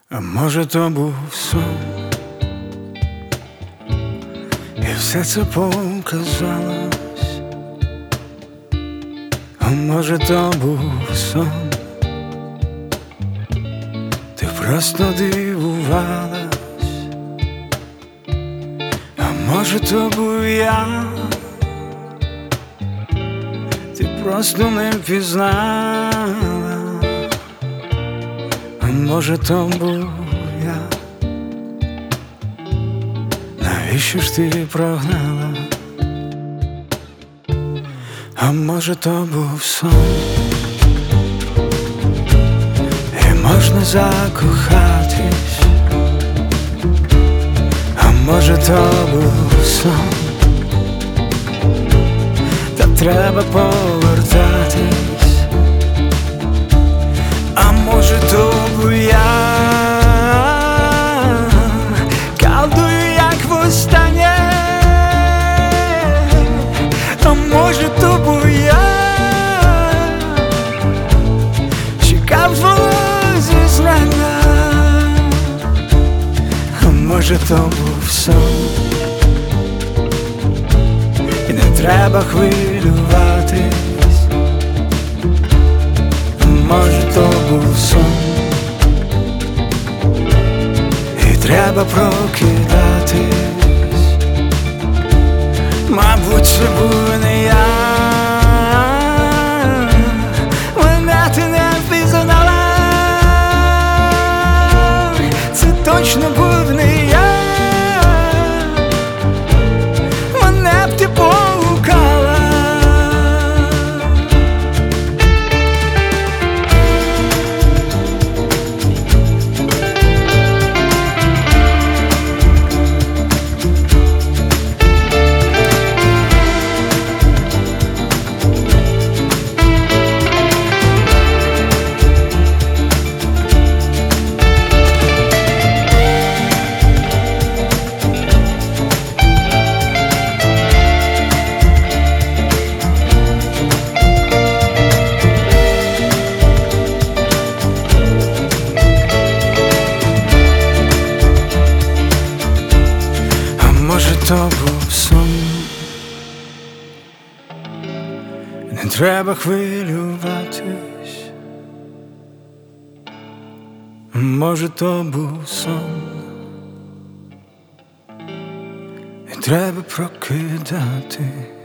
А може, то був сон, і все це показалось. А може, то був сон, ти просто дивувалась. А може, то був я, ти просто не впізнала. А може, то був я, навіщо ж ти прогнала? А може, то був сон, і можна закохатись. А може, то був сон, та треба повертатись. А може, то був я, калдую, як востаннє. А може, то був я, чекав твого зізнання. А може, то був сон, і не треба хвилюватись. Може, то був сон, і треба прокидатись. Мабуть, це був не я, мене ти не впізнала. Це точно був не я, мене б ти погукала. Може, то був сон, не треба хвилюватись. Може, то був сон, і треба прокидатись.